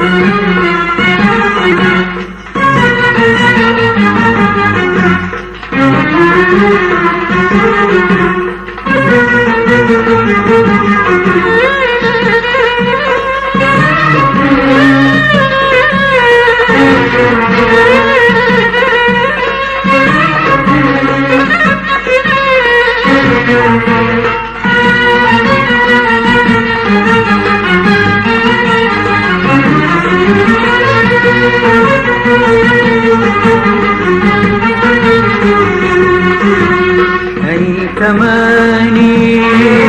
ثماني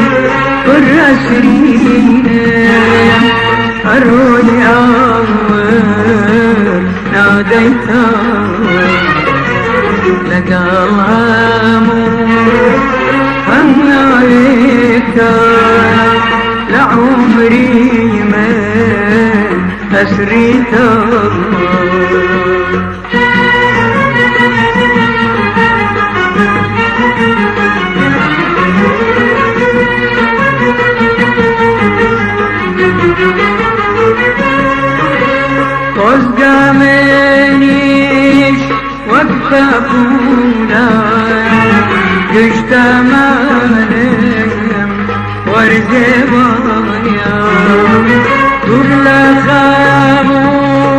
والرسلين أروني أول ناديتها لقى الغامور هم عليك لعمري ما أسريتها وزقامنيش وقفونا اجتمالهم ورزبانيا كل خامو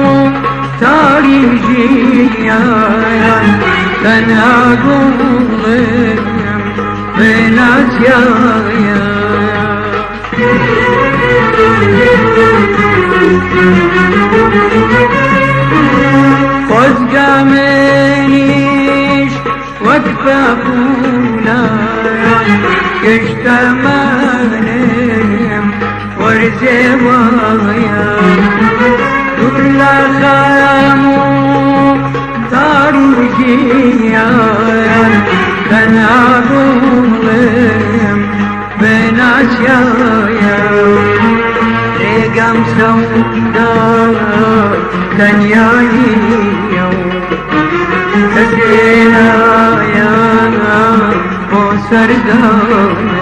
تاريخيا تناقضهم بناسيايا وزقامنيش وقفونا اجتمالهم ورزبايا كل خامو تاريخيا تناقضهم بناسيايا رقم سوداء كان يعيو تسينا يا بوسردان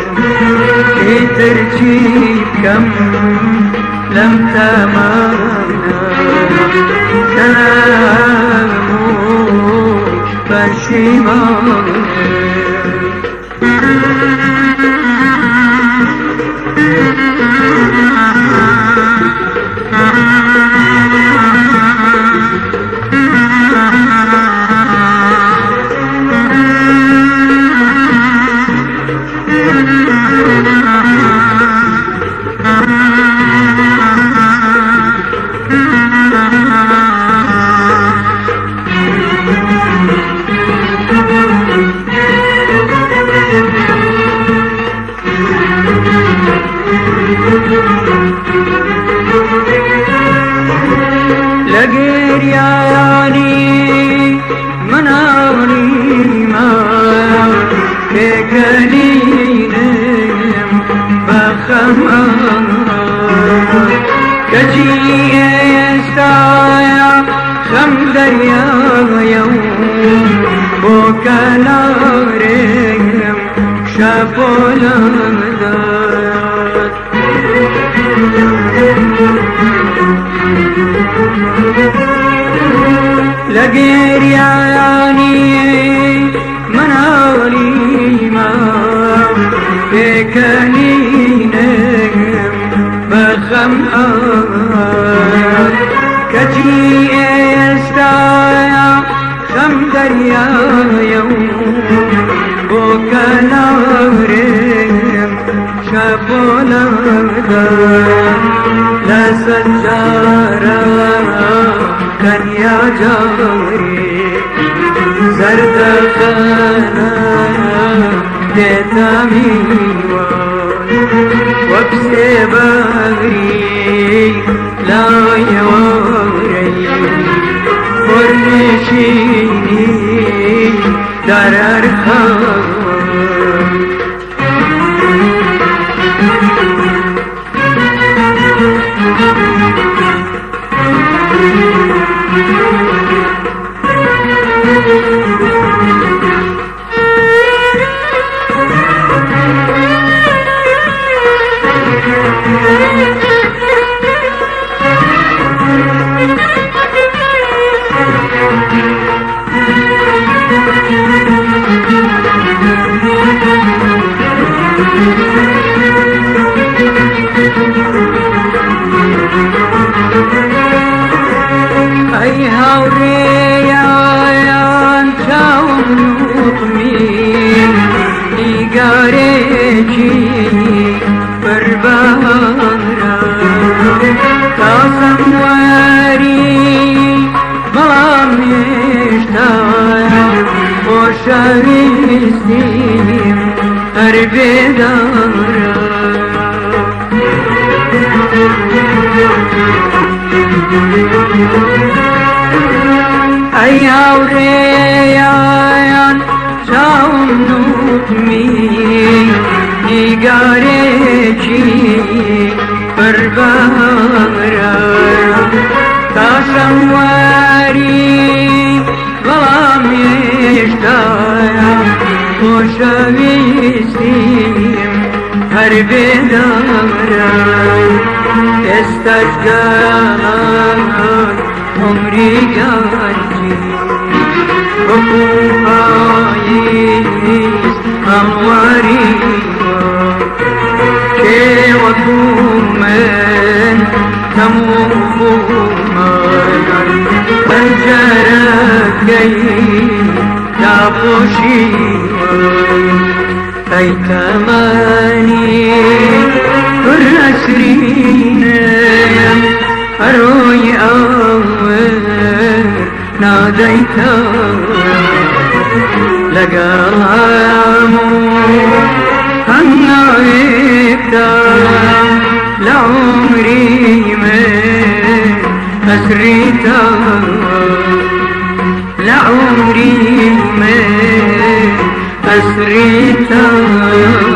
ترجيب كم لم تمانا سلامو فشيمان لقير ياني مناري ما ككلينم بخمارا كجي يستايا خمدريا يوم بوكالارم شافولا لقير ياني منالي ما بكنينم بخمار كجي استايا خمدريا يوم بوكالارم شافولا لا سجارة كان يا جاري زرد خانا دتامي وبسي بغري لا يوري فرنشيني دار خان جارێکی بەربارە تاسەمواری بەڵام هێشتایە خۆشەویستیم هەر بێدارە ئێستاش گەڵای عمری گەرجی وەکو پاییز هەمواری کێ وەکو من تەموومان پەنجەرەکەی داپۆشیوە ئەی تەمەنی پڕ ئەسرینە هەرۆی ئەوەر نادەیتەوە لەگەڵ هەموو هەنگاوێکدا لە عومری من ئەسریتەوە لە عومری من ئەسریتەوە